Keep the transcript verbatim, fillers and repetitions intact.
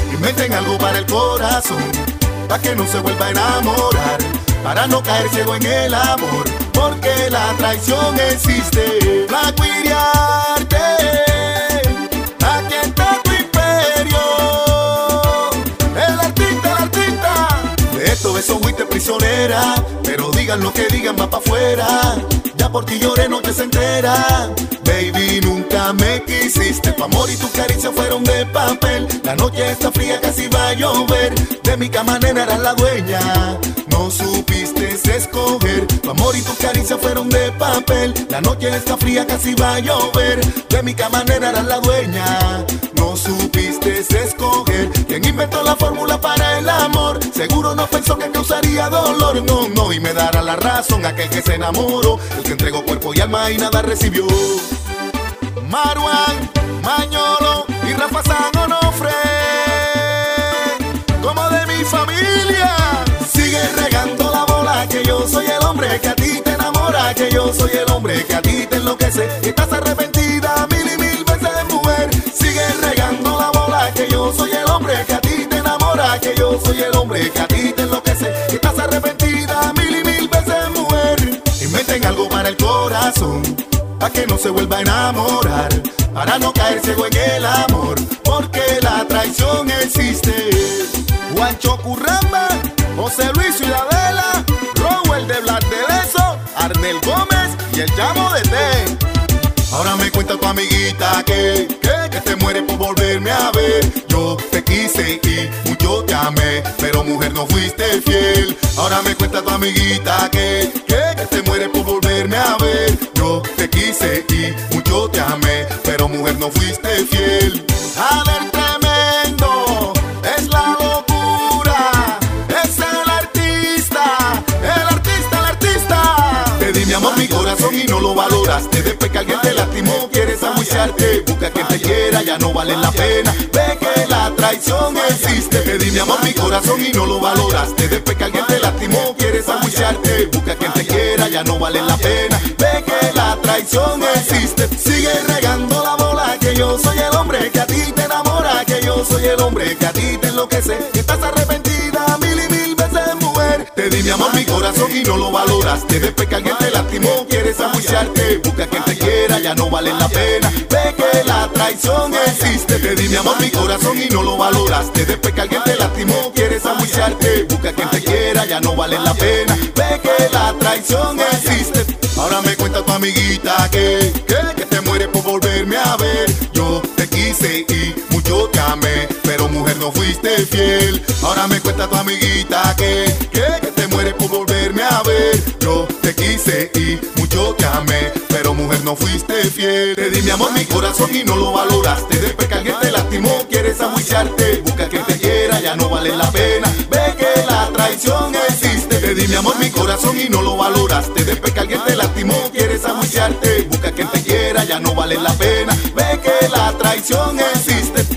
Inventen algo para el corazón, para que no se vuelva a enamorar, para no caer ciego en el amor, porque la traición existe. Flaco Iriarte, aquí está tu imperio, el artista, el artista. De estos besos fuiste prisionera, pero digan lo que digan, va pa' afuera. Ya por ti lloré noches enteras. Baby, nunca me quisiste. Tu amor y tu caricia fueron de papel. La noche está fría, casi va a llover. De mi cama, nena, eras la dueña. No supiste escoger. Tu amor y tu caricia fueron de papel. La noche está fría, casi va a llover. De mi cama, nena, eras la dueña. No supiste escoger. ¿Quién inventó la fórmula para el amor? Seguro no pensó que causaría dolor. No, no, y me dará la razón aquel que se enamoró, el que entregó cuerpo y alma y nada recibió. Marwan, Mañolo y Rafa San Onofre, como de mi familia. Sigue regando la bola, que yo soy el hombre que a ti te enamora, que yo soy el hombre que a ti te enloquece. Estás arrepentida mil y mil veces, mujer. Sigue regando la bola, que yo soy el hombre que a ti te enamora, que yo soy el hombre que a ti te enloquece. Estás arrepentida mil y mil veces, mujer. Inventen algo para el corazón, para que no se vuelva a enamorar, para no caer ciego en el amor, porque la traición existe. Juancho Curramba, José Luis Ciudadela, Rowell de Blas de Leso, Arnel Gómez y el Chamo de Té. Ahora me cuenta tu amiguita que, que, que te muere por volverme a ver. Yo te quise y mucho te amé, pero mujer no fuiste fiel. Ahora me cuenta tu amiguita que, que, que te muere por volverme a ver. Yo te quise y mucho te amé, pero mujer no fuiste fiel. Aler tremendo, es la locura, es el artista, el artista, el artista. Te di mi amor, mi corazón y no lo valoraste. Después que alguien te lastimó, quieres amucharte. Busca quien te quiera, ya no vale la pena. Ve que la traición existe. Te di mi amor, mi corazón y no lo valoraste. Después que alguien te lastimó, quieres amucharte. Busca quien te quiera, ya no vale la pena. Ve que la traición existe. Sigue regando la bola, que yo soy el hombre que a ti te enamora, que yo soy el hombre que a ti te enloquece. Estás arrepentida mil y mil veces, mujer. Te di mi amor, mi corazón y no lo valoraste. Después que alguien te lastimó, quieres amucharte. Busca quien te quiera, ya no vale la pena. Ve que la traición existe. Te di mi amor, mi corazón y no lo valoraste. Después que alguien te lastimó, quieres amucharte. Busca quien te quiera, ya no vale la pena. Ve que la traición existe. Ahora me cuenta tu amiguita que, que, que te muere por volverme a ver. Yo te quise y mucho te amé, pero mujer no fuiste fiel. Ahora me cuenta tu amiguita que, que, que te muere por volverme a ver. Yo te quise y mucho te amé, pero mujer no fuiste fiel. Te di mi amor, mi corazón y no lo valoraste. Después que alguien te lastimó, quieres amucharte. Busca quien te quiera, ya no vale la pena. Ve que la traición existe. Te di mi amor, mi corazón y no lo valoraste. Después que alguien te lastimó, quieres amucharte. Busca quien te quiera, ya no vale la pena. Ve que la traición existe.